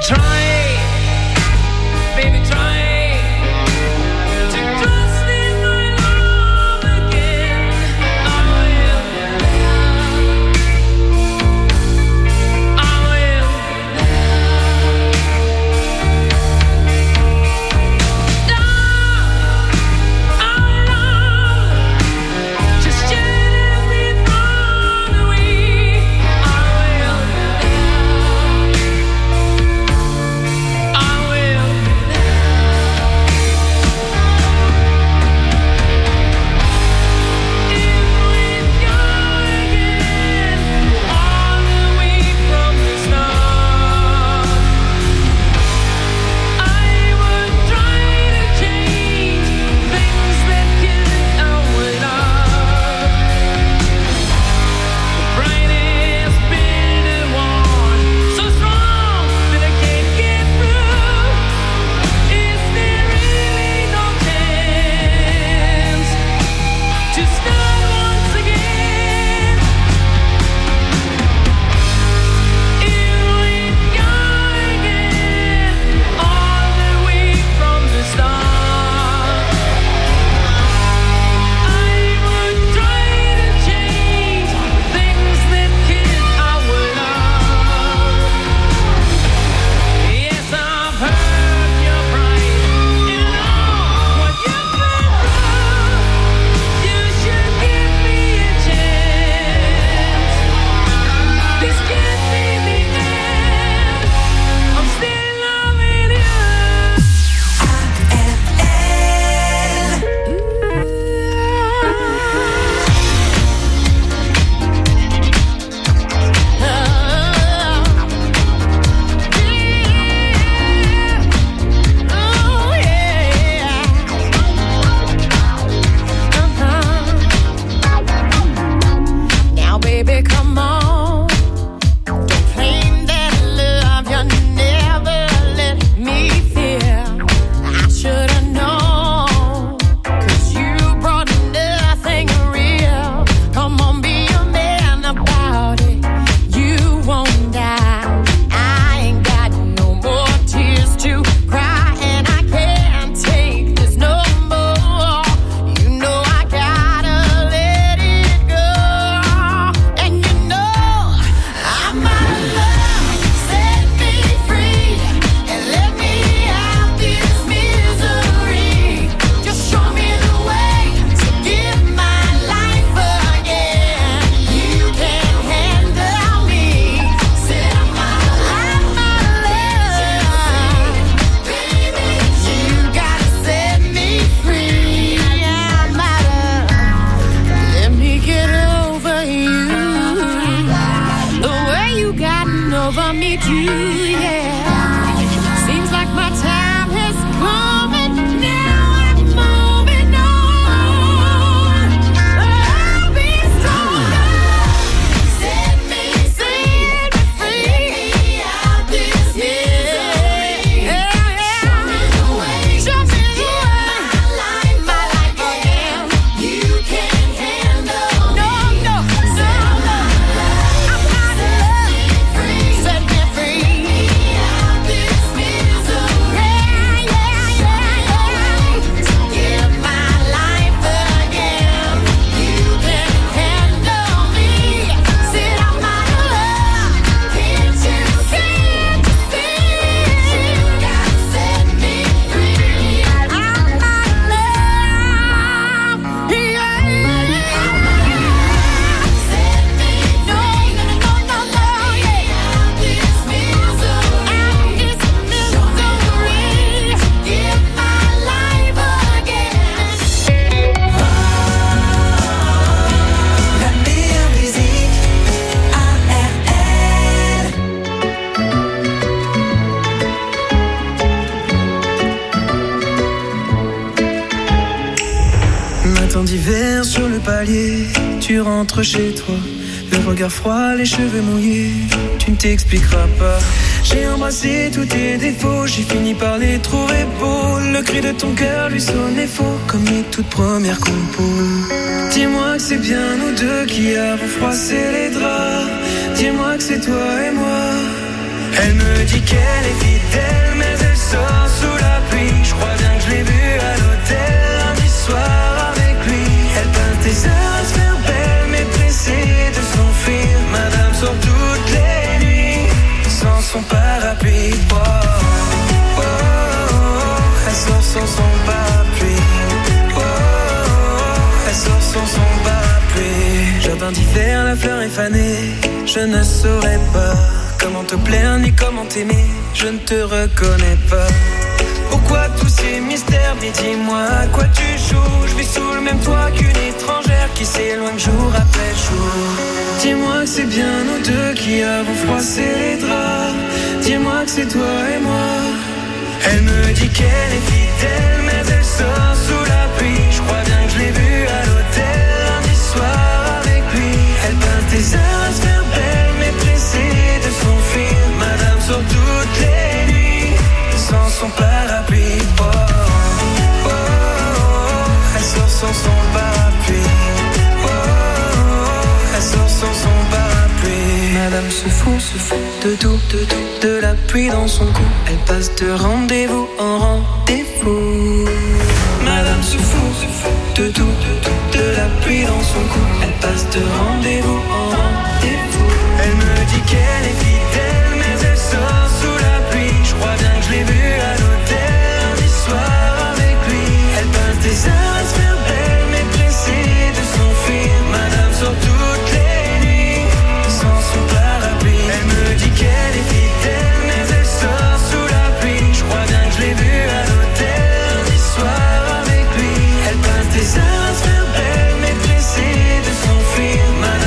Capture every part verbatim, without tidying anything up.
d'hiver sur le palier, tu rentres chez toi, le regard froid, les cheveux mouillés, tu ne t'expliqueras pas. J'ai embrassé tous tes défauts, j'ai fini par les trouver beaux. Le cri de ton cœur lui sonnait faux, comme les toutes premières compos. Dis-moi que c'est bien nous deux qui avons froissé les draps. Dis-moi que c'est toi et moi, Elle me dit qu'elle est fidèle, mais elle sort sous la pluie. Je crois bien que je l'ai vue à l'hôtel lundi soir avec lui. Elle passe des heures à se faire belle, mais pressée de s'enfuir. Madame sort toutes les nuits sans son parapluie. Oh, oh, oh, oh, elle sort sans son parapluie. Oh, oh, oh, elle sort sans son parapluie. Jardin d'hiver, la fleur est fanée. Je ne saurais pas comment te plaire ni comment t'aimer. Je ne te reconnais pas. Pourquoi tous ces mystères? Mais dis-moi à quoi tu joues. Je vis sous le même toit qu'une étrangère qui s'éloigne jour après jour. Dis-moi que c'est bien nous deux qui avons froissé les draps. Dis-moi que c'est toi et moi. Elle me dit qu'elle est fidèle, mais elle sort sous la pluie. Je crois bien que je l'ai vue à l'hôtel lundi soir avec lui. Elle passe des heures à se faire belle, mais pressée de s'enfuir. Madame sort toutes les nuits sans son parapluie. Oh, oh, oh, oh, elle sort sans son parapluie. Oh, oh, oh, elle sort sans son parapluie. Madame se fout, se fout de tout, de tout, de la pluie dans son cou. Elle passe de rendez-vous en rendez-vous. Madame se fout, se fout de tout, de tout, de la pluie dans son cou. Elle passe de rendez-vous en rendez-vous. Elle me dit qu'elle est fidèle, mais elle sort sous la pluie. Je crois bien que je l'ai vue à l'hôtel lundi soir avec lui. Elle passe des heures à se faire belle, mais pressée de s'enfuir. Madame sort toutes les nuits sans son parapluie. Elle me dit qu'elle est fidèle, mais elle sort sous la pluie. Je crois bien que je l'ai vue à l'hôtel lundi soir avec lui. Elle passe des heures à se faire belle, mais pressée de s'enfuir. Madame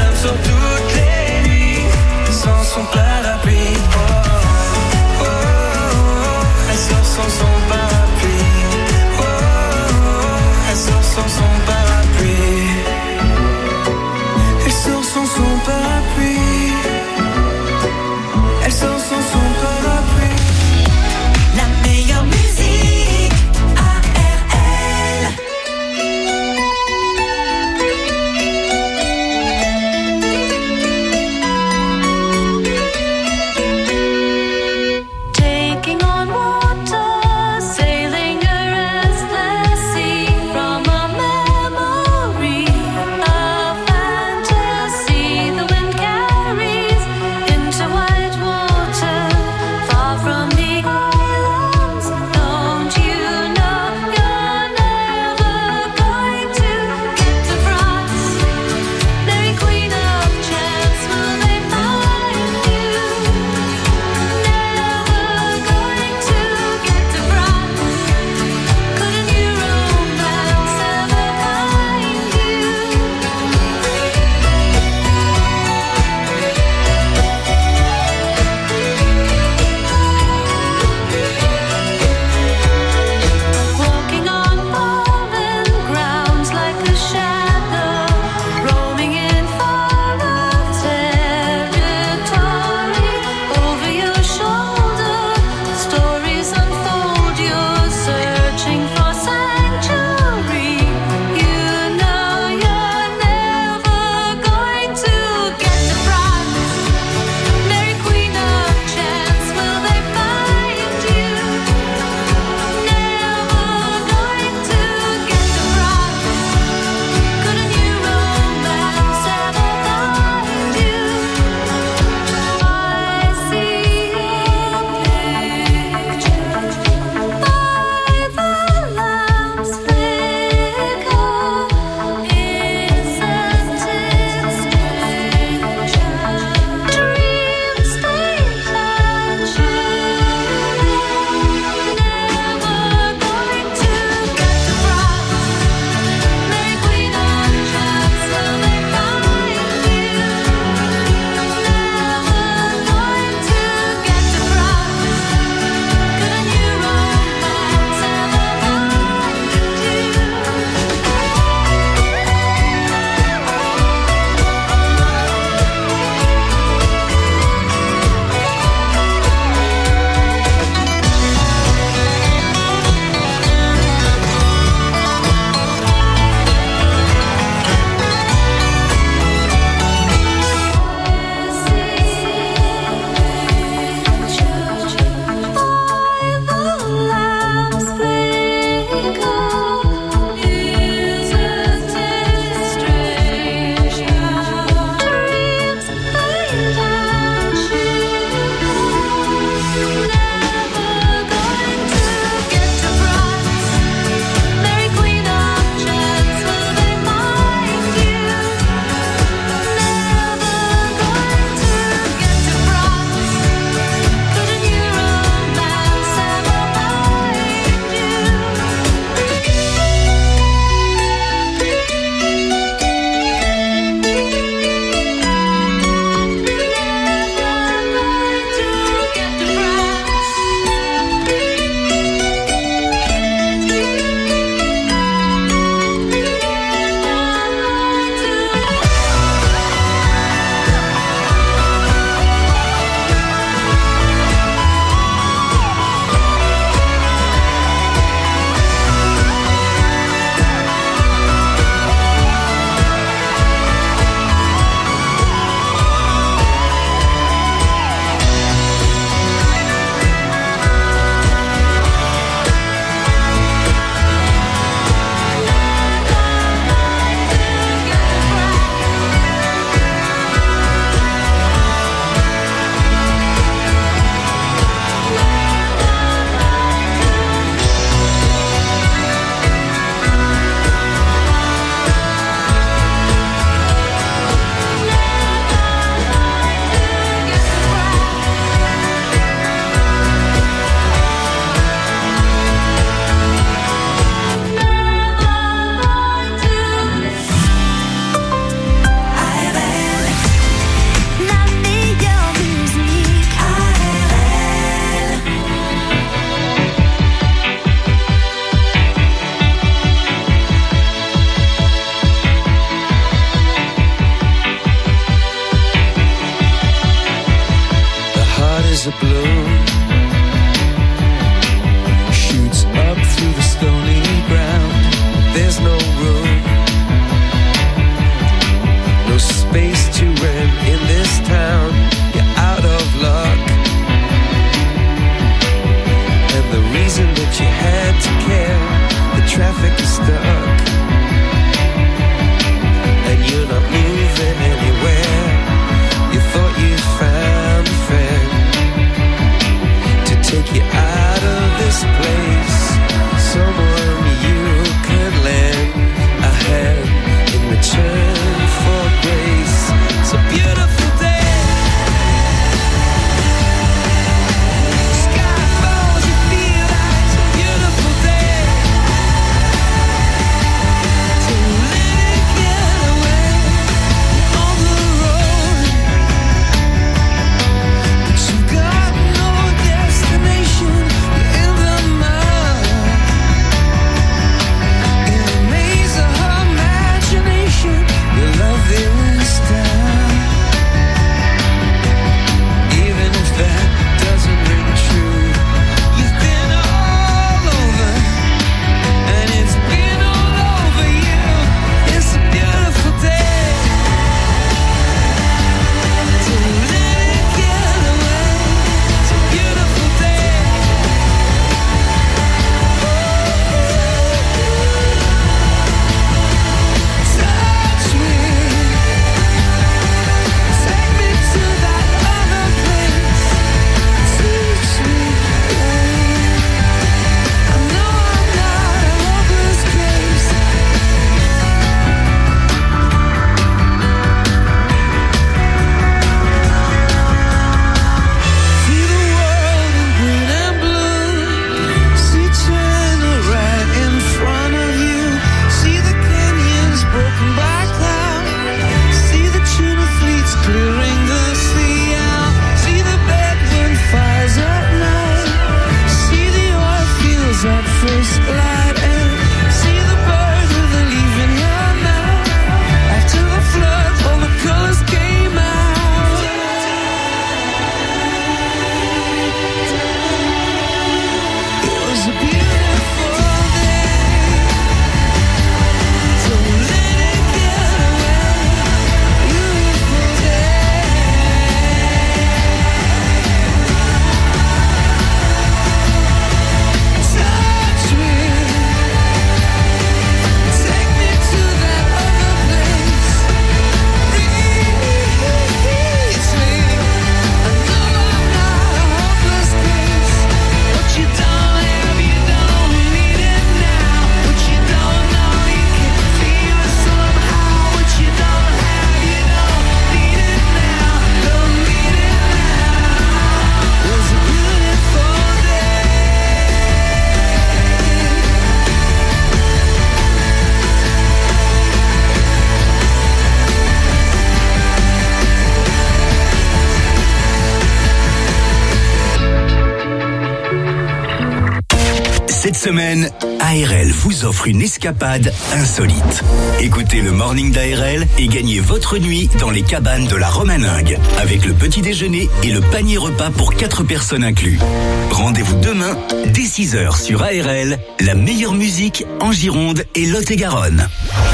Cette semaine, A R L vous offre une escapade insolite. Écoutez le Morning d'A R L et gagnez votre nuit dans les cabanes de la Romaningue, avec le petit déjeuner et le panier repas pour quatre personnes inclus. Rendez-vous demain, dès six heures sur A R L, la meilleure musique en Gironde et Lot-et-Garonne.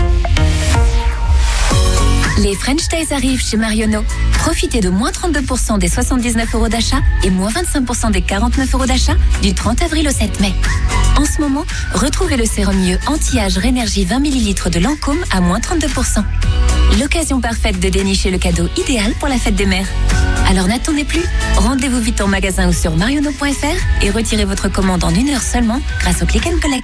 Les French Days arrivent chez Marionneau. Profitez de moins trente-deux pour cent des soixante-dix-neuf euros d'achat et moins vingt-cinq pour cent des quarante-neuf euros d'achat du trente avril au sept mai. En ce moment, retrouvez le sérum mieux anti-âge Rénergie vingt millilitres de Lancôme à moins trente-deux pour cent. L'occasion parfaite de dénicher le cadeau idéal pour la fête des mères. Alors n'attendez plus, rendez-vous vite en magasin ou sur marionneau point f r et retirez votre commande en une heure seulement grâce au Click and Collect.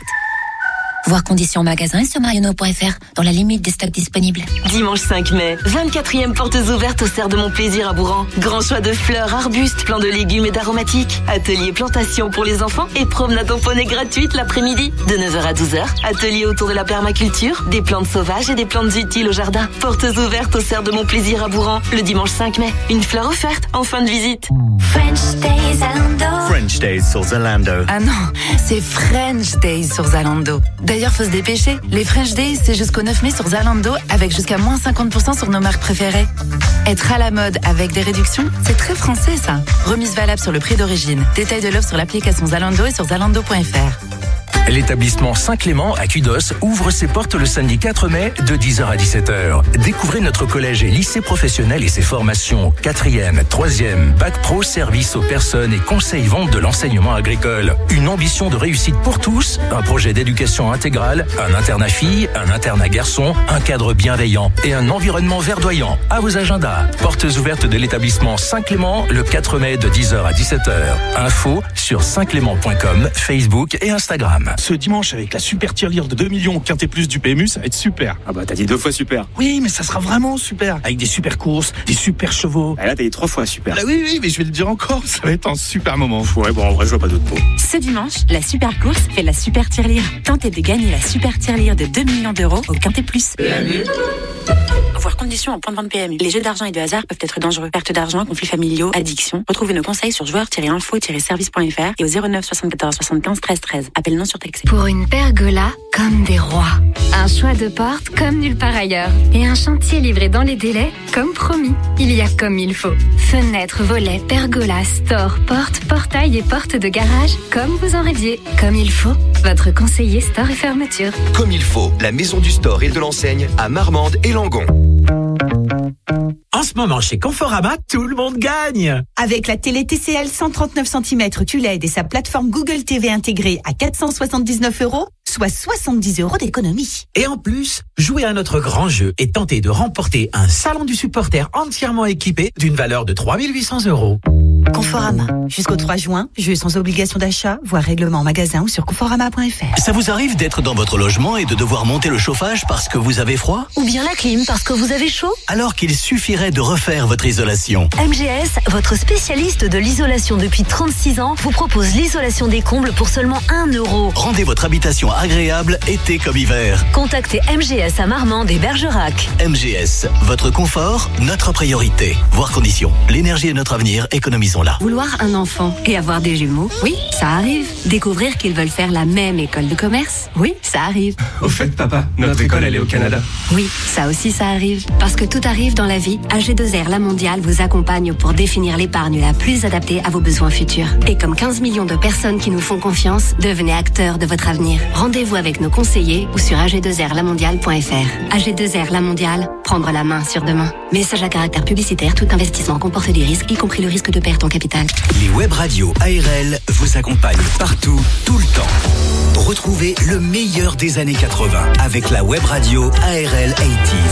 Voir conditions en magasin et sur marionneau point f r dans la limite des stocks disponibles. Dimanche cinq mai, vingt-quatrième portes ouvertes au Cerf de Mon Plaisir à Bourran. Grand choix de fleurs, arbustes, plants de légumes et d'aromatiques. Atelier plantation pour les enfants et promenade en poney gratuite l'après-midi. De neuf heures à douze heures, atelier autour de la permaculture, des plantes sauvages et des plantes utiles au jardin. Portes ouvertes au Cerf de Mon Plaisir à Bourran, le dimanche cinq mai. Une fleur offerte en fin de visite. French Days Zalando. French Days sur Zalando. Ah non, c'est French Days sur Zalando. D'ailleurs, faut se dépêcher. Les French Days, c'est jusqu'au neuf mai sur Zalando avec jusqu'à moins cinquante pour cent sur nos marques préférées. Être à la mode avec des réductions, c'est très français ça. Remise valable sur le prix d'origine. Détail de l'offre sur l'application Zalando et sur zalando point f r. L'établissement Saint-Clément à Cudos ouvre ses portes le samedi quatre mai de dix heures à dix-sept heures. Découvrez notre collège et lycée professionnel et ses formations quatrième, troisième, bac pro, service aux personnes et conseil vente de l'enseignement agricole. Une ambition de réussite pour tous, un projet d'éducation intégrale, un internat filles, un internat garçons, un cadre bienveillant et un environnement verdoyant. À vos agendas. Portes ouvertes de l'établissement Saint-Clément le quatre mai de dix heures à dix-sept heures. Info sur saint clément point com, Facebook et Instagram. Ce dimanche, avec la super tirelire de deux millions au Quintet Plus du P M U, ça va être super. Ah bah t'as dit deux fois super. Oui, mais ça sera vraiment super. Avec des super courses, des super chevaux. Ah là t'as dit trois fois super. Ah oui, oui, mais je vais le dire encore, ça va être un super moment. Ouais, bon, en vrai, je vois pas d'autres mots. Ce dimanche, la super course fait la super tirelire. Tentez de gagner la super tirelire de deux millions d'euros au Quintet Plus. P M U. Voir conditions en point de vente P M U. Les jeux d'argent et de hasard peuvent être dangereux. Perte d'argent, conflits familiaux, addiction. Retrouvez nos conseils sur joueurs tiret info tiret service point f r et au zéro neuf soixante-quatorze soixante-quinze treize treize. Appel non surtaxé. Pour une pergola comme des rois. Un choix de porte comme nulle part ailleurs. Et un chantier livré dans les délais comme promis. Il y a comme il faut. Fenêtres, volets, pergolas, store, portes, portails et portes de garage comme vous en rêviez. Comme il faut. Votre conseiller store et fermeture. Comme il faut. La maison du store et de l'enseigne à Marmande et Langon. En ce moment, chez Conforama, tout le monde gagne. Avec la télé T C L cent trente-neuf centimètres Q L E D et sa plateforme Google T V intégrée à quatre cent soixante-dix-neuf euros, soit soixante-dix euros d'économie. Et en plus, jouez à notre grand jeu et tentez de remporter un salon du supporter entièrement équipé d'une valeur de trois mille huit cents euros. Conforama. Jusqu'au trois juin, jeu sans obligation d'achat, voire règlement en magasin ou sur conforama point f r. Ça vous arrive d'être dans votre logement et de devoir monter le chauffage parce que vous avez froid? Ou bien la clim parce que vous avez chaud? Alors qu'il suffirait de refaire votre isolation. M G S, votre spécialiste de l'isolation depuis trente-six ans, vous propose l'isolation des combles pour seulement un euro. Rendez votre habitation agréable, été comme hiver. Contactez M G S à Marmande et Bergerac. M G S, votre confort, notre priorité. Voir conditions. L'énergie est notre avenir, économisons-la. Vouloir un enfant et avoir des jumeaux, oui, ça arrive. Découvrir qu'ils veulent faire la même école de commerce, oui, ça arrive. Au fait, papa, notre école, elle est au Canada. Oui, ça aussi, ça arrive. Parce que tout arrive dans la vie, A G deux R La Mondiale vous accompagne pour définir l'épargne la plus adaptée à vos besoins futurs. Et comme quinze millions de personnes qui nous font confiance, devenez acteurs de votre avenir. Rendez-vous avec nos conseillers ou sur a g deux r la mondiale point f r. A G deux R La Mondiale, prendre la main sur demain. Message à caractère publicitaire, tout investissement comporte des risques, y compris le risque de perte en capital. Les web radios A R L vous accompagnent partout, tout le temps. Retrouvez le meilleur des années quatre-vingts avec la web radio A R L quatre-vingt-dix.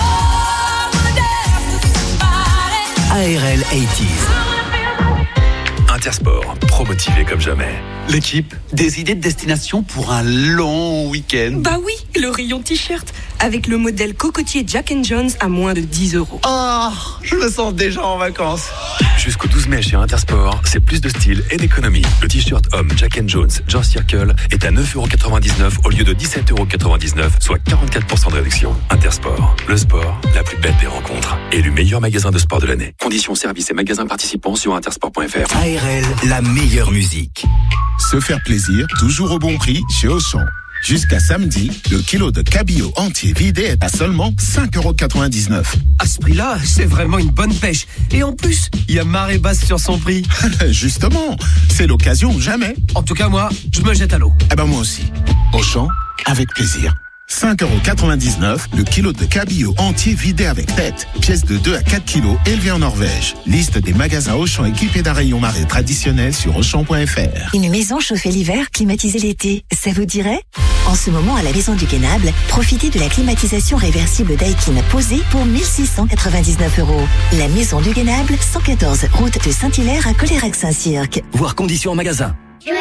A R L quatre-vingt-dix. Intersport, pro-motivé comme jamais. L'équipe, des idées de destination pour un long week-end. Bah oui, le rayon t-shirt. avec le modèle cocotier Jack and Jones à moins de dix euros. Oh, je me sens déjà en vacances. Jusqu'au douze mai chez Intersport, c'est plus de style et d'économie. Le t-shirt homme Jack and Jones George Circle est à neuf euros quatre-vingt-dix-neuf au lieu de dix-sept euros quatre-vingt-dix-neuf, soit quarante-quatre pour cent de réduction. Intersport, le sport, la plus belle des rencontres. Élu meilleur magasin de sport de l'année. Conditions, services et magasins participants sur intersport point f r. A R L, la meilleure musique. Se faire plaisir, toujours au bon prix chez Auchan. Jusqu'à samedi, le kilo de cabillaud entier vidé est à seulement cinq euros quatre-vingt-dix-neuf. À ce prix-là, c'est vraiment une bonne pêche. Et en plus, il y a marée basse sur son prix. Justement, c'est l'occasion ou jamais. En tout cas, moi, je me jette à l'eau. Eh ben moi aussi. Auchan, avec plaisir. cinq euros quatre-vingt-dix-neuf, le kilo de cabillaud entier vidé avec tête. Pièce de deux à quatre kilos élevée en Norvège. Liste des magasins Auchan équipés d'un rayon marée traditionnel sur auchan point f r. Une maison chauffée l'hiver, climatisée l'été, ça vous dirait ? En ce moment, à la Maison du Guénable, profitez de la climatisation réversible Daikin posée pour mille six cent quatre-vingt-dix-neuf euros. La Maison du Guénable, cent quatorze, route de Saint-Hilaire à Colérac-Saint-Cirque. Voir conditions en magasin.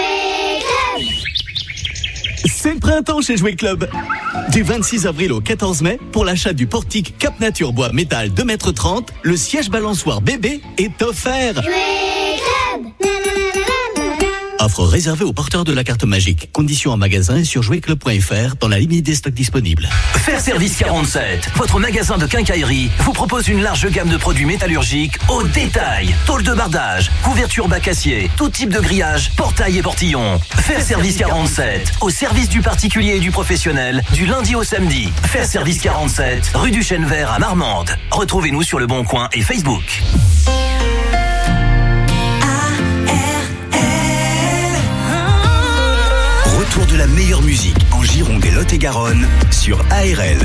C'est le printemps chez Jouet Club. Du vingt-six avril au quatorze mai, pour l'achat du portique Cap Nature Bois Métal deux mètres trente, le siège balançoire bébé est offert. Jouet Club. Offre réservée aux porteurs de la carte magique. Conditions en magasin et sur jouet club point f r dans la limite des stocks disponibles. Faire Service quarante-sept, votre magasin de quincaillerie, vous propose une large gamme de produits métallurgiques au détail. Tôle de bardage, couverture bac acier, tout type de grillage, portail et portillon. Faire Service quarante-sept, au service du particulier et du professionnel, du lundi au samedi. Faire Service quarante-sept, rue du Chêne Vert à Marmande. Retrouvez-nous sur Le Bon Coin et Facebook. Retour de la meilleure musique en Gironde et Lot-et-Garonne sur A R L.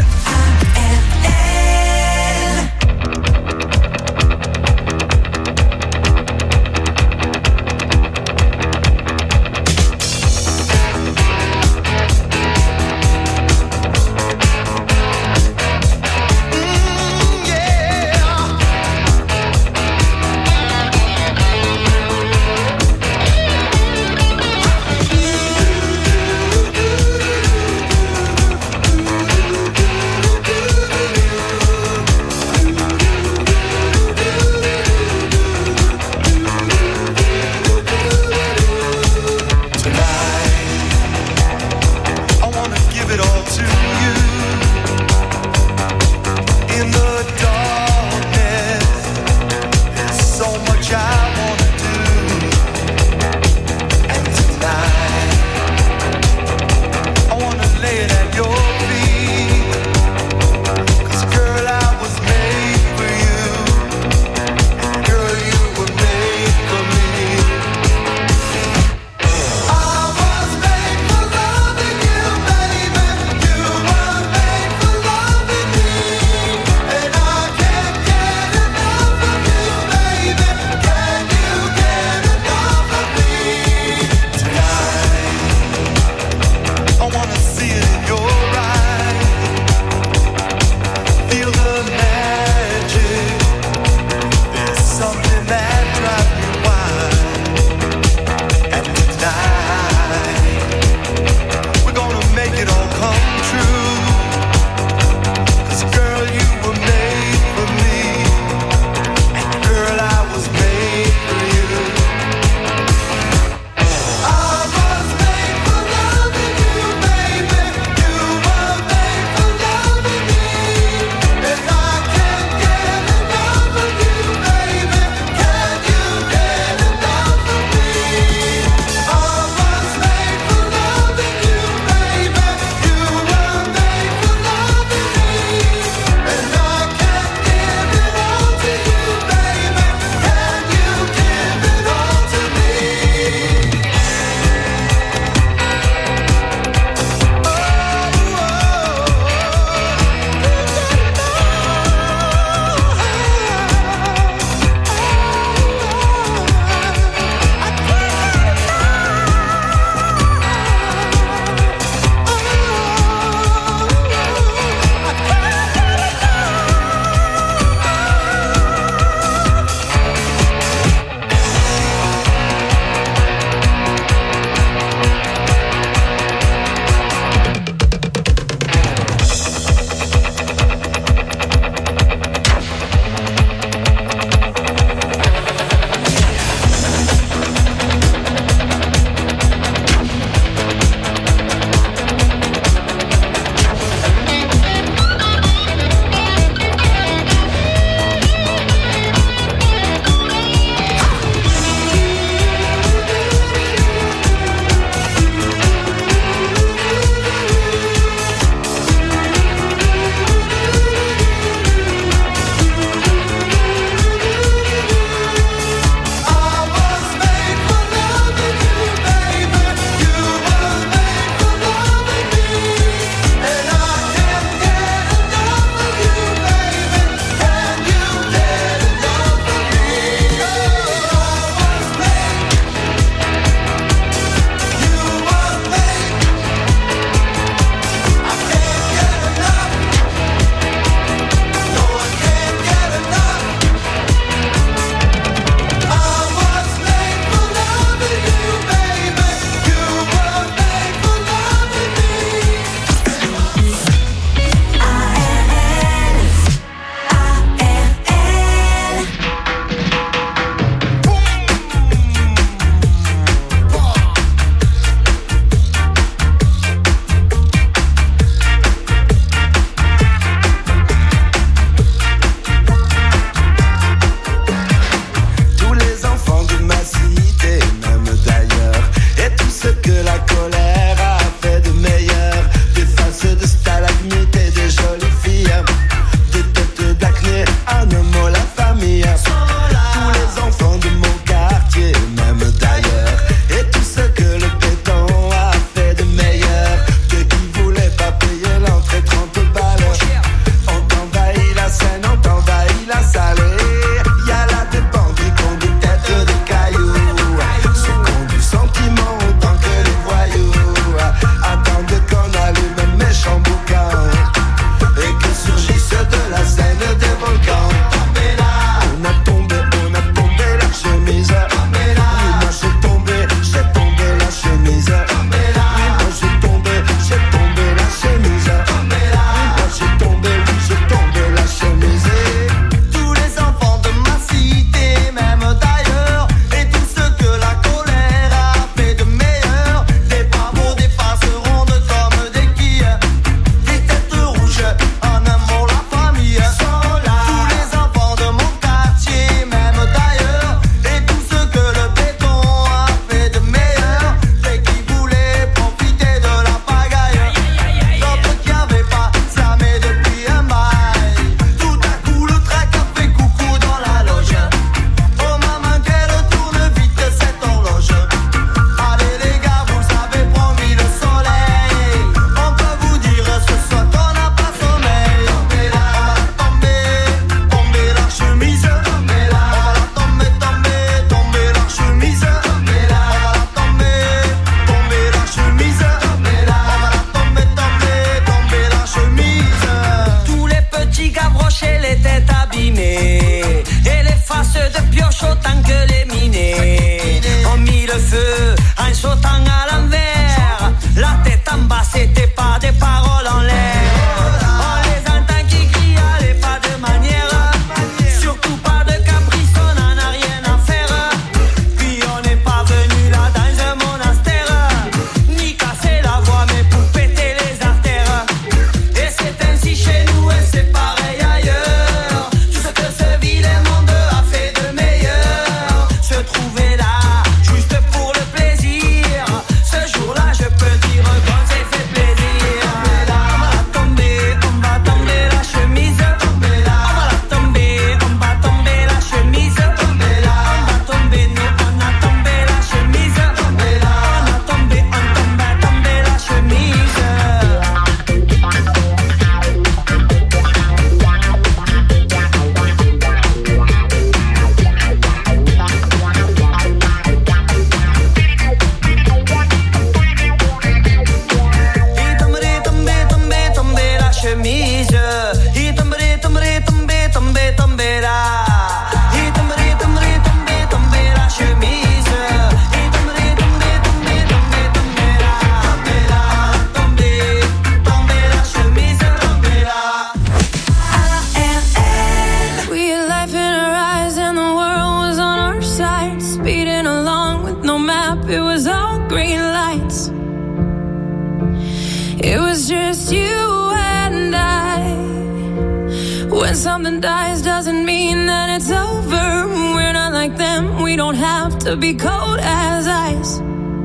It was just you and I. When something dies doesn't mean that it's over. We're not like them, we don't have to be cold as ice.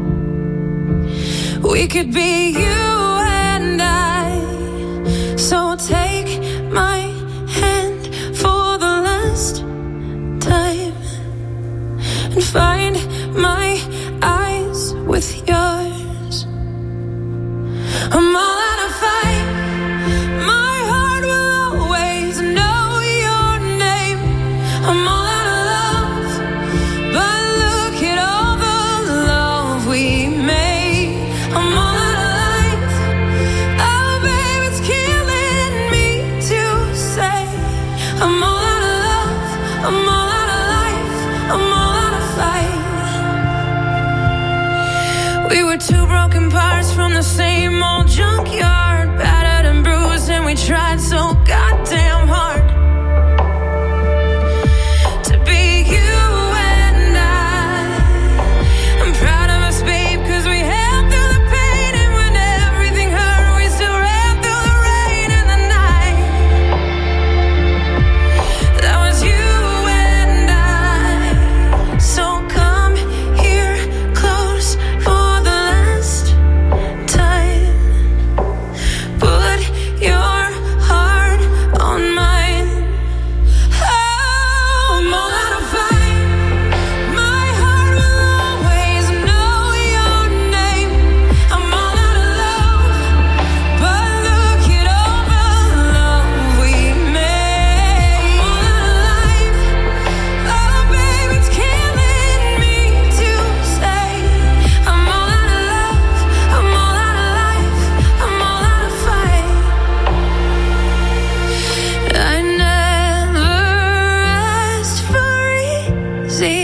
We could be you and I. So take my hand for the last time and find my eyes with yours. I'm all out of fight. My heart will always know your name. I'm all out of love, but look at all the love we made. I'm all out of life. Oh, babe, it's killing me to say. I'm all out of love. I'm all out of life. I'm all out of fight. We were two broken parts from the same old junkyard, battered and bruised, and we tried so goddamn hard to be you and I. I'm proud of us, babe, cause we held through the pain, and when everything hurt, we still ran through the rain and the night. That was you and I. So come here close for the last time. Put your heart on mine. Oh, I'm all out of fight. My heart will always know your name. I'm all out of love, but look at all the love we made. I'm all out of life. Oh, babe, it's killing me to say. I'm all out of love. I'm all out of life. I'm all out of fight. I never asked for easy,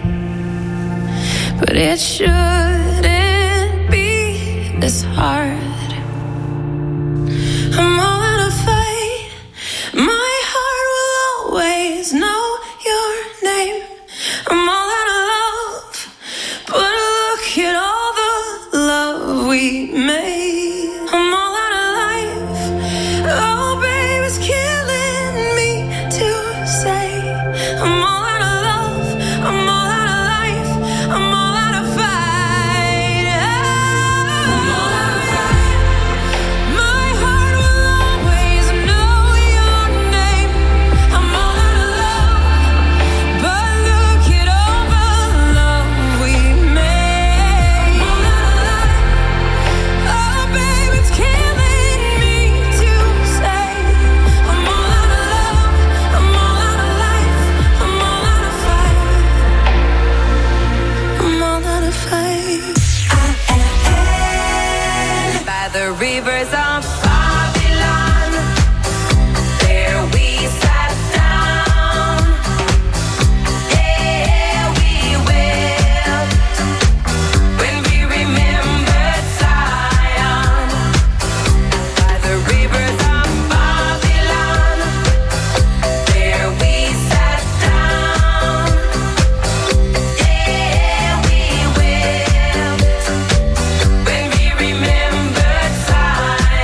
but it shouldn't be this hard. I'm all out of fight. My heart will always know your name. I'm all out of love, but look at all the love we made. I'm all out of life. Oh, babe, it's killing me to say. I'm all out of love. I'm all out of life. I'm all out of fight. I'm all out of fight. My heart will always know your name. I'm all out of love, but look at all the love we made. I'm all out of life. Oh, babe, it's killing me to say. I'm all out of love. I'm all out of life. I'm all out of fight. I'm all out of fight. By the rivers of Babylon, there we sat down. There we wept when we remembered Zion. By the rivers of Babylon, there we sat down. There we wept when we remembered Zion.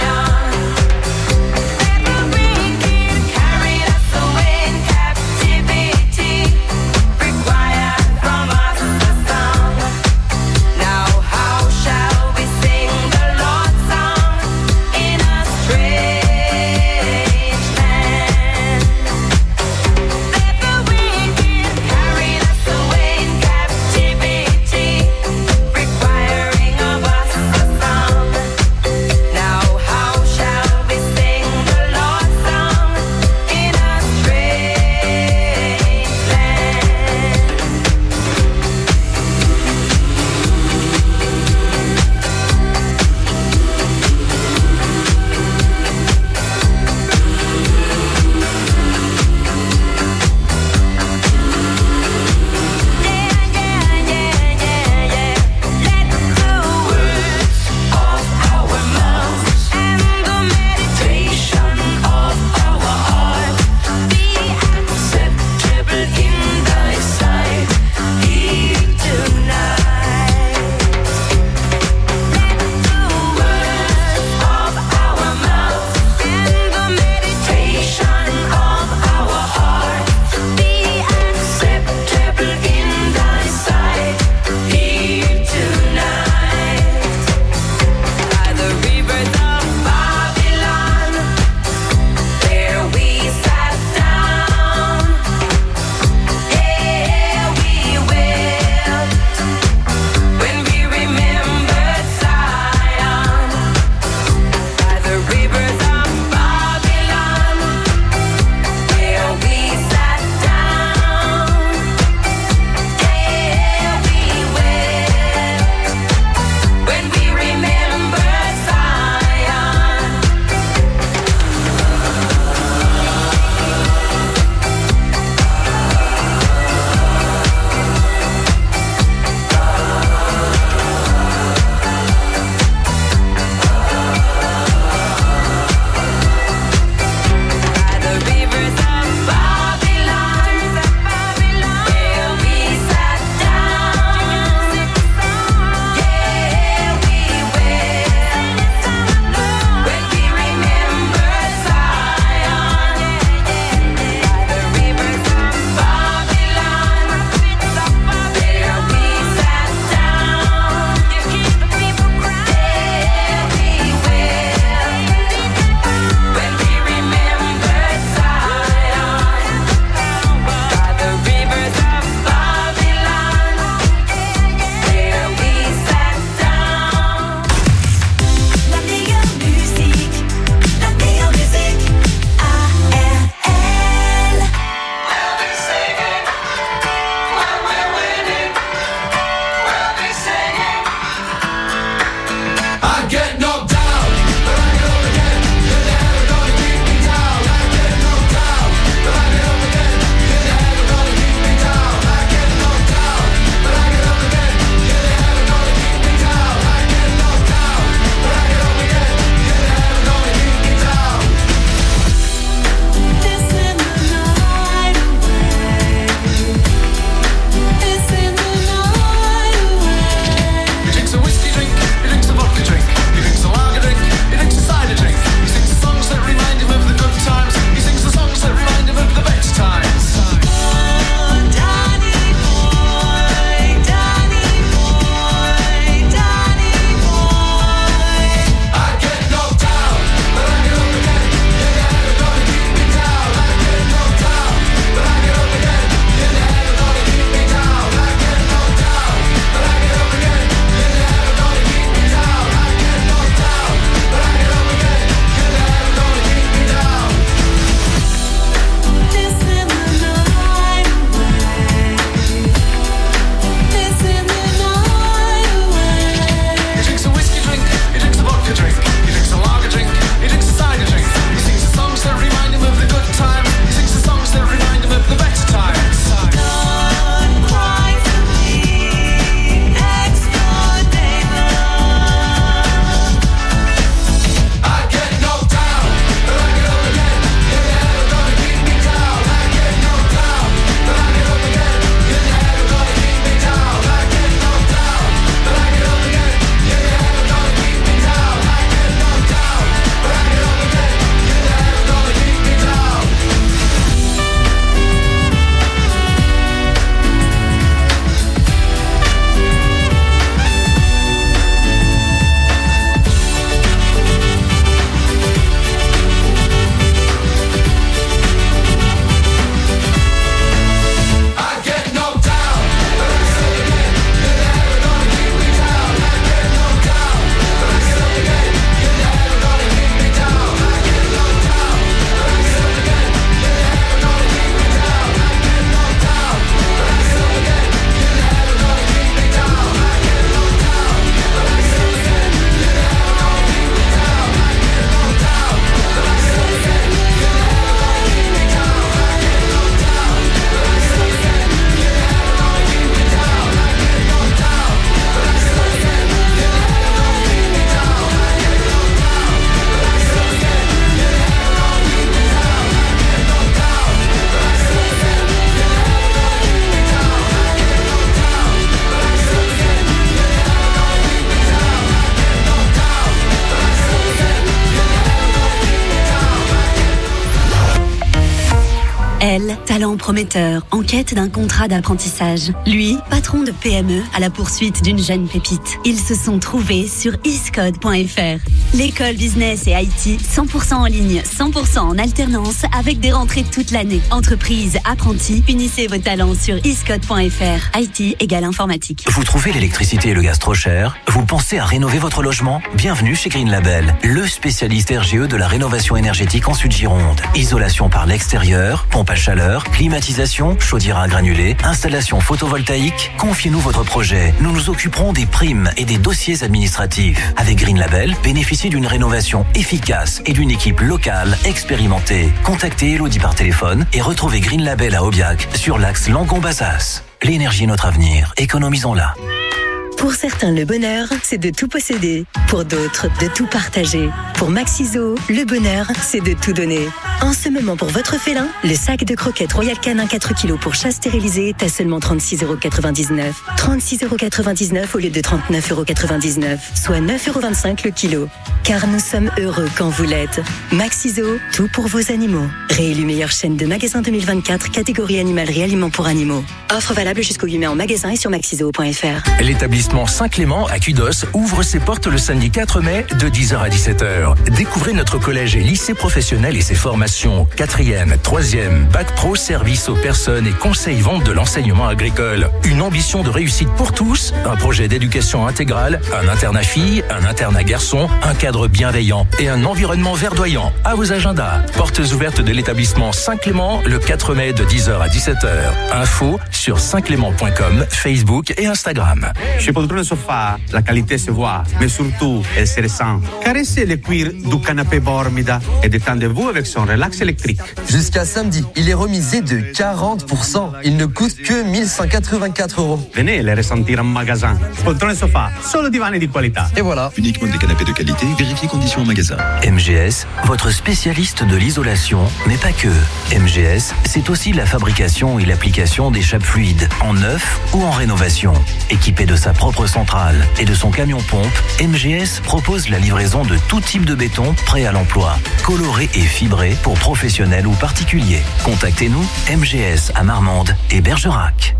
Elle, talent prometteur, en quête d'un contrat d'apprentissage. Lui, patron de P M E à la poursuite d'une jeune pépite. Ils se sont trouvés sur iscode point f r. L'école business et I T, cent pour cent en ligne, cent pour cent en alternance, avec des rentrées toute l'année. Entreprise, apprentis, unissez vos talents sur iscode point f r. I T égale informatique. Vous trouvez l'électricité et le gaz trop cher? Vous pensez à rénover votre logement? Bienvenue chez Green Label, le spécialiste R G E de la rénovation énergétique en Sud-Gironde. Isolation par l'extérieur, pompe à chaleur, climatisation, chaudière à granulés, installation photovoltaïque. Confiez-nous votre projet. Nous nous occuperons des primes et des dossiers administratifs. Avec Green Label, bénéficiez d'une rénovation efficace et d'une équipe locale expérimentée. Contactez Elodie par téléphone et retrouvez Green Label à Aubiac sur l'axe Langon-Bazas. L'énergie est notre avenir. Économisons-la. Pour certains, le bonheur, c'est de tout posséder. Pour d'autres, de tout partager. Pour Maxiso, le bonheur, c'est de tout donner. En ce moment, pour votre félin, le sac de croquettes Royal Canin quatre kilos pour chat stérilisé est à seulement trente-six euros quatre-vingt-dix-neuf. trente-six euros quatre-vingt-dix-neuf au lieu de trente-neuf euros quatre-vingt-dix-neuf, soit neuf euros vingt-cinq le kilo. Car nous sommes heureux quand vous l'êtes. Maxiso, tout pour vos animaux. Réélu meilleure chaîne de magasins deux mille vingt-quatre, catégorie animalerie aliments pour animaux. Offre valable jusqu'au huit mai en magasin et sur maxiso point f r. L'établissement Saint-Clément à Cudos ouvre ses portes le samedi quatre mai de dix heures à dix-sept heures. Découvrez notre collège et lycée professionnel et ses formations quatrième, troisième, bac pro, service aux personnes et conseil vente de l'enseignement agricole. Une ambition de réussite pour tous, un projet d'éducation intégrale, un internat filles, un internat garçons, un cadre bienveillant et un environnement verdoyant. À vos agendas. Portes ouvertes de l'établissement Saint-Clément le quatre mai de dix heures à dix-sept heures. Info sur saint clément point com, Facebook et Instagram. Chez Poltrone Sofa, la qualité se voit, mais surtout, elle se ressent. Caressez le cuir du canapé Bormida et détendez-vous avec son relax électrique. Jusqu'à samedi, il est remisé de quarante pour cent. Il ne coûte que mille cent quatre-vingt-quatre euros. Venez le ressentir en magasin. Poltrone Sofa, solo divani di qualità. Et voilà. Uniquement des canapés de qualité, vérifiez conditions en magasin. M G S, votre spécialiste de l'isolation, mais pas que. M G S, c'est aussi la fabrication et l'application d'échappes fluides, en neuf ou en rénovation. Équipé de sa propre centrale et de son camion-pompe, M G S propose la livraison de tout type de béton prêt à l'emploi, coloré et fibré pour professionnels ou particuliers. Contactez-nous, M G S à Marmande et Bergerac.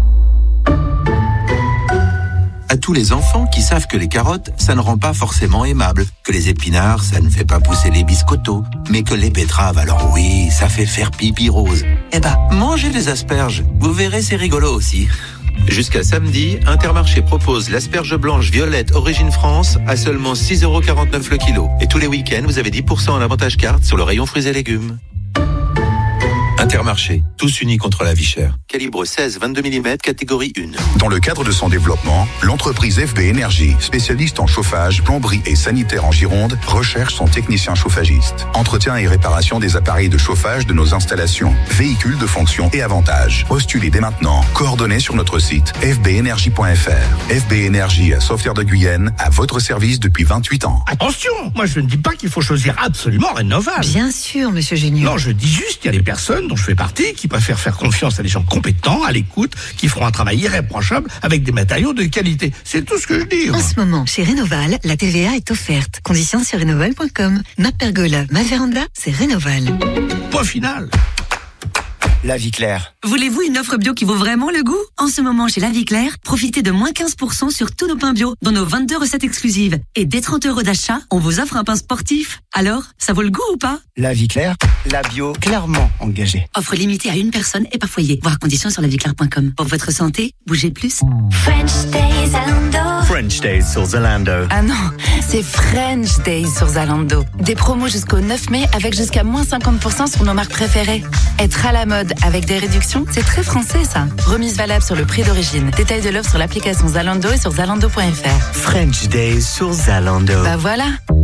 À tous les enfants qui savent que les carottes, ça ne rend pas forcément aimable, que les épinards, ça ne fait pas pousser les biscottos, mais que les betteraves, alors oui, ça fait faire pipi rose. Eh ben, mangez les asperges, vous verrez, c'est rigolo aussi. Jusqu'à samedi, Intermarché propose l'asperge blanche violette Origine France à seulement six euros quarante-neuf le kilo. Et tous les week-ends, vous avez dix pour cent en avantage carte sur le rayon fruits et légumes. Intermarché, tous unis contre la vie chère. Calibre seize vingt-deux millimètres, catégorie un. Dans le cadre de son développement, l'entreprise F B Énergie, spécialiste en chauffage, plomberie et sanitaire en Gironde, recherche son technicien chauffagiste. Entretien et réparation des appareils de chauffage de nos installations, véhicules de fonction et avantages. Postulez dès maintenant. Coordonnées sur notre site f b énergie point f r. F B Énergie à Sauveterre de Guyenne, à votre service depuis vingt-huit ans. Attention, moi je ne dis pas qu'il faut choisir absolument Rénoval. Bien sûr, monsieur Junior. Non, je dis juste qu'il y a des personnes dont je fais partie qui préfèrent faire confiance à des gens compétents, à l'écoute, qui feront un travail irréprochable avec des matériaux de qualité. C'est tout ce que je dis. En ce moment, chez Rénoval, la T V A est offerte. Conditions sur rénoval point com. Ma pergola, ma véranda, c'est Rénoval. Point final. La Vie Claire. Voulez-vous une offre bio qui vaut vraiment le goût? En ce moment, chez La Vie Claire, profitez de moins quinze pour cent sur tous nos pains bio, dans nos vingt-deux recettes exclusives. Et dès trente euros d'achat, on vous offre un pain sportif. Alors, ça vaut le goût ou pas? La Vie Claire, la bio clairement engagée. Offre limitée à une personne et par foyer. Voir conditions sur la vie claire point com. Pour votre santé, bougez plus. French Days Zalando. French Days sur Zalando. Ah non, c'est French Days sur Zalando. Des promos jusqu'au neuf mai avec jusqu'à moins cinquante pour cent sur nos marques préférées. Être à la mode avec des réductions, c'est très français ça. Remise valable sur le prix d'origine. Détail de l'offre sur l'application Zalando et sur zalando point f r. French Days sur Zalando. Bah voilà.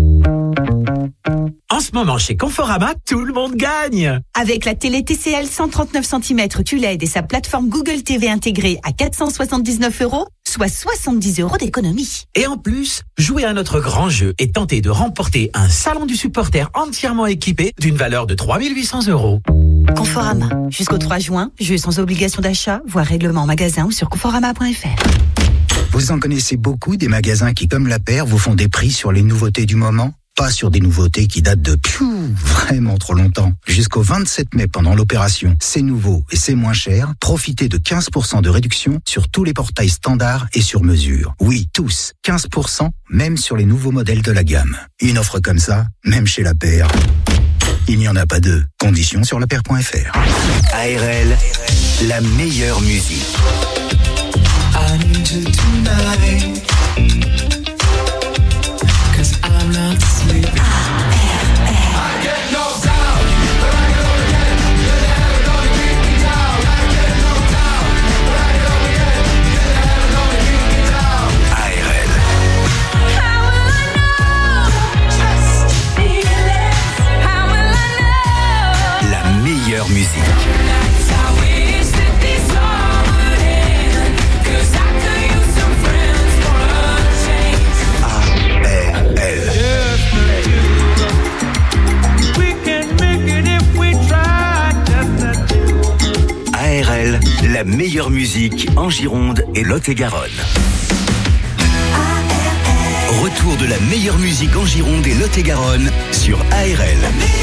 En ce moment, chez Conforama, tout le monde gagne. Avec la télé T C L cent trente-neuf centimètres Q L E D et sa plateforme Google T V intégrée à quatre cent soixante-dix-neuf euros, soit soixante-dix euros d'économie. Et en plus, jouez à notre grand jeu et tentez de remporter un salon du supporter entièrement équipé d'une valeur de trois mille huit cents euros. Conforama. Jusqu'au trois juin, jeu sans obligation d'achat, voire règlement en magasin ou sur conforama point f r. Vous en connaissez beaucoup des magasins qui, comme la paire, vous font des prix sur les nouveautés du moment ? pas sur des nouveautés qui datent de piou, vraiment trop longtemps. Jusqu'au vingt-sept mai pendant l'opération C'est nouveau et c'est moins cher, profitez de quinze pour cent de réduction sur tous les portails standards et sur mesure. Oui, tous, quinze pour cent, même sur les nouveaux modèles de la gamme. Une offre comme ça, même chez La Paire, il n'y en a pas deux. Conditions sur la paire point f r. A R L, la meilleure musique. I need you tonight, 'cause I'm not sleeping. I get knocked down, but I get up again. You're never gonna keep me down. I get knocked down, but I get up again. You're never gonna keep me down. A R L. How will I know? Just feel it. How will I know? La meilleure musique. That's how we sit this over in. 'Cause I could use some friends for a change. A R L. We can make it if we try. A R L, la meilleure musique en Gironde et Lot-et-Garonne. Retour de la meilleure musique en Gironde et Lot-et-Garonne sur A R L.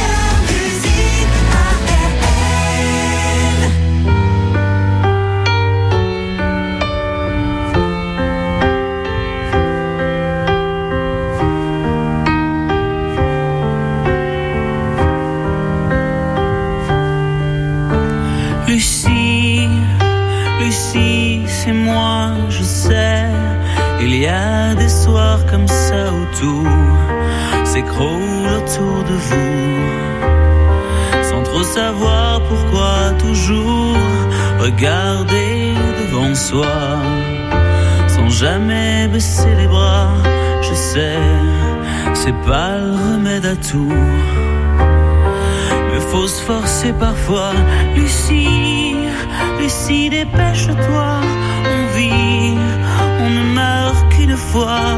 Lucie, Lucie, c'est moi, je sais. Il y a des soirs comme ça où tout s'écroule autour de vous, sans trop savoir pourquoi toujours regarder devant soi, sans jamais baisser les bras. Je sais, c'est pas le remède à tout, mais faut se forcer parfois. Lucie, Lucie, dépêche-toi, on vit, on ne meurt qu'une fois,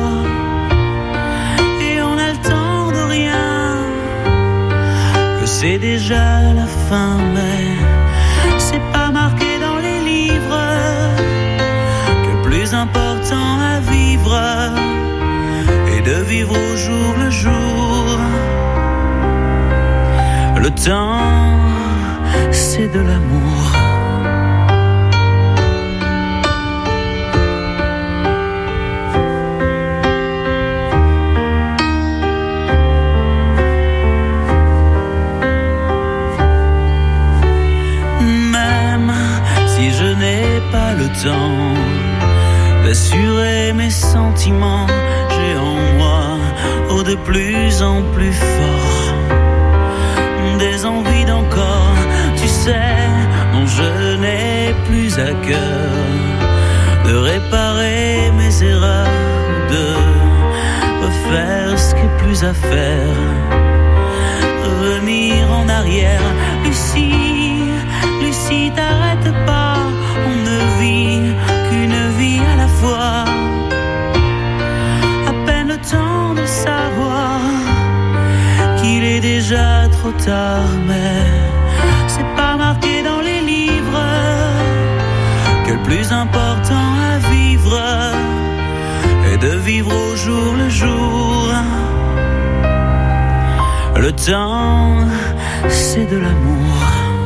et on a le temps de rien, que c'est déjà la fin, mais c'est pas marqué dans les livres, que le plus important à vivre est de vivre au jour le jour. Le temps, c'est de l'amour. Même si je n'ai pas le temps d'assurer mes sentiments, j'ai en moi, oh, de plus en plus fort, des envies d'encore, tu sais, dont je n'ai plus à cœur de réparer mes erreurs, de refaire ce qui est plus à faire, revenir en arrière. Lucie, Lucie, t'arrête pas, on ne vit qu'une vie à la fois, à peine le temps de savoir qu'il est déjà trop tard, mais c'est pas marqué dans les livres que le plus important à vivre est de vivre au jour le jour. Le temps, c'est de l'amour.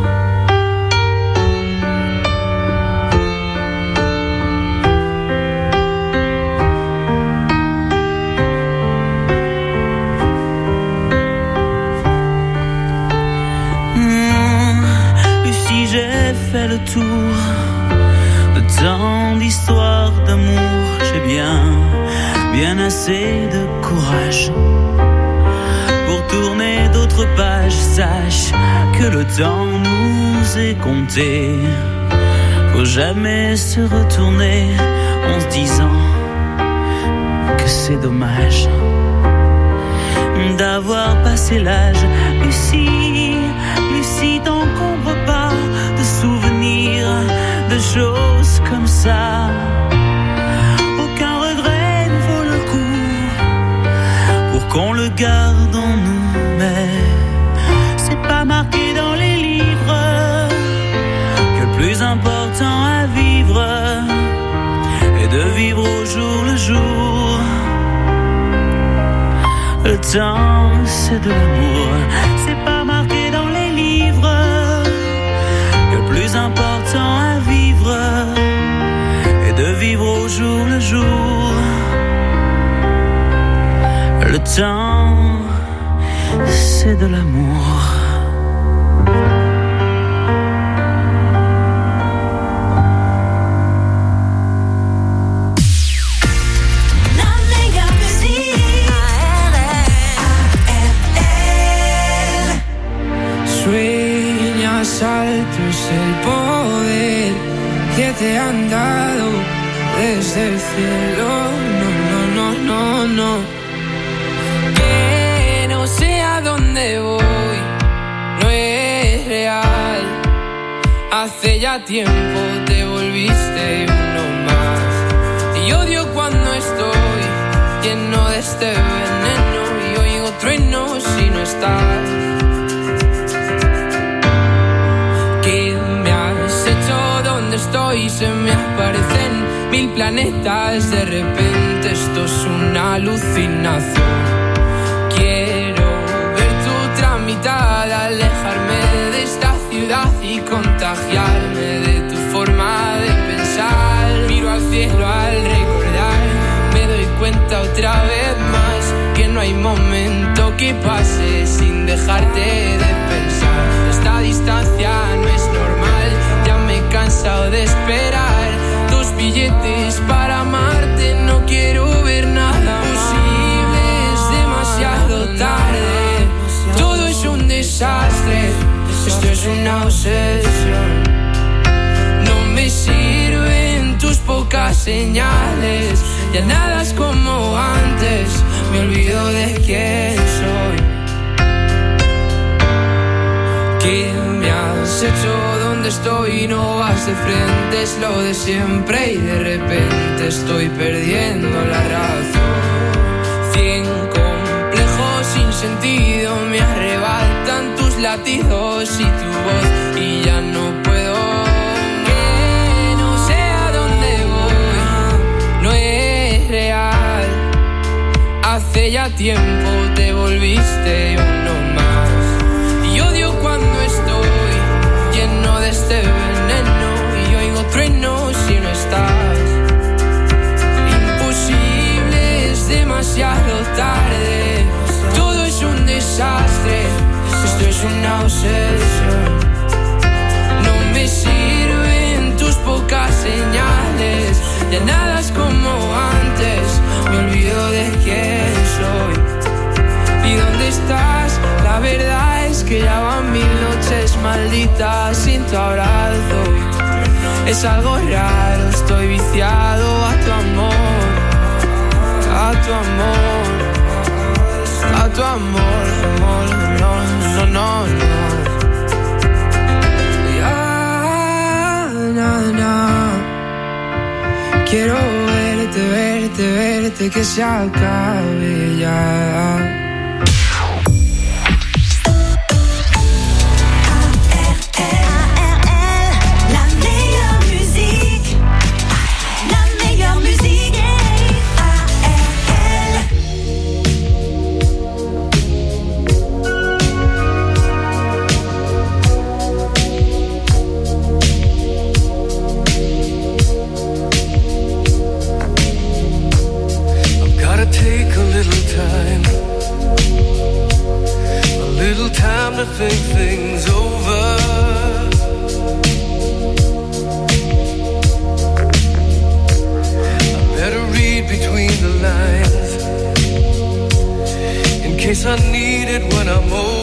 J'ai fait le tour de tant d'histoires d'amour. J'ai bien, bien assez de courage pour tourner d'autres pages. Sache que le temps nous est compté. Faut jamais se retourner en se disant que c'est dommage d'avoir passé l'âge. Lucie, Lucie, t'encombre pas de souvenirs, de choses comme ça. Aucun regret ne vaut le coup pour qu'on le garde en nous, mais c'est pas marqué dans les livres que le plus important à vivre est de vivre au jour le jour. Le temps, c'est de l'amour. C'est pas marqué dans les livres que le plus important à vivre est de vivre au jour le jour. Le temps, c'est de l'amour. Altos el poder que te han dado desde el cielo. No, no, no, no, no. Que no sé a dónde voy, no es real. Hace ya tiempo te volviste uno más. Y odio cuando estoy lleno de este veneno y oigo truenos si no estás. Estoy, se me aparecen mil planetas. De repente esto es una alucinación. Quiero ver tu tramitada, alejarme de esta ciudad y contagiarme de tu forma de pensar. Miro al cielo al recordar, me doy cuenta otra vez más que no hay momento que pase sin dejarte de pensar. Esta distancia no es normal, ya me he cansado de esperar tus billetes para amarte. No quiero ver nada posible, es demasiado tarde. Todo es un desastre, esto es una obsesión. No me sirven tus pocas señales, ya nada es como antes. Me olvido de quién soy. ¿Qué me has hecho? ¿Dónde estoy? No vas de frente, es lo de siempre y de repente estoy perdiendo la razón. Cien complejos sin sentido me arrebatan tus latidos y tu voz y ya no puedo. Que no sé a dónde voy, no es real. Hace ya tiempo te volviste uno más. Y odio cuando estoy lleno de este veneno y oigo truenos si no estás. Imposible, es demasiado tarde. Todo es un desastre, esto es una obsesión. No me sirven tus pocas señales, ya nada es como antes. Me olvido de quién soy. ¿Y dónde estás? La verdad es que ya van mil noches malditas sin tu abrazo. Es algo raro, estoy viciado a tu amor, a tu amor, a tu amor, amor, no, no, no, no. Ya, na, na. Quiero verte, verte, verte, que se acabe ya. Time to think things over. I better read between the lines in case I need it when I'm older.